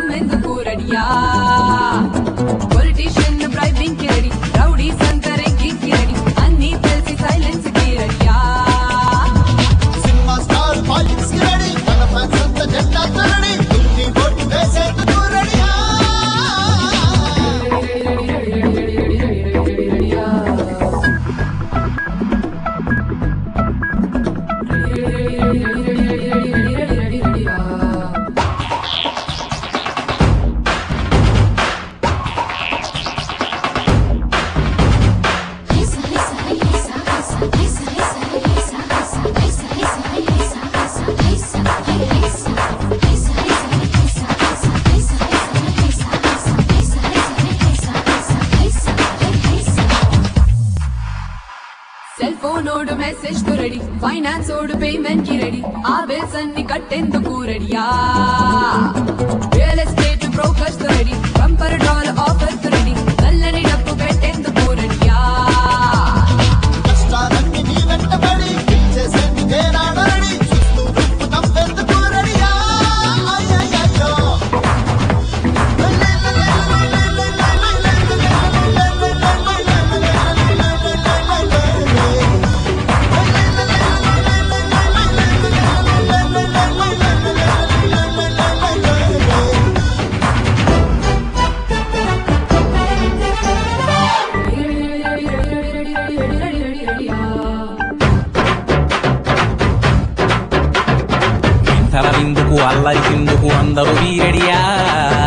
ఎందుకు రెడియా politician bribing కి రెడీ రౌడీ సంకరెక్కి రెడీ అన్ని తెలిసి సైలెన్స్ కి రెడియా సినిమా స్టార్ పాలిటిక్స్ కి రెడీ మన ఫ్యాన్స్ అంతా జెండా రెడీ దున్ని ఓటు వేసేందుకు రెడీయా సెల్ ఫోన్ ఓడు మెసేజ్ కు రెడీ ఫైనాన్స్ ఓడు పేమెంట్ కి రెడీ ఆ బిల్స్ అన్ని కట్టేందుకు రెడీయా రియల్ ఎస్టేట్ బ్రోకర్స్ తో రెడీ బంపర్ డ్రాల్ ఆఫర్స్ రెడీ నల్లని డబ్బు పెట్టేందుకు రెడీయా కష్టాలన్నీ నీ వెంటబడి చేసేందుకే రాడు రెడీ చూస్తూ రూపు తప్పేందుకు రెడీయా అయ్యయ్యో వింతల విందుకు అల్లరి కిందుకు అందరూ వీరడియా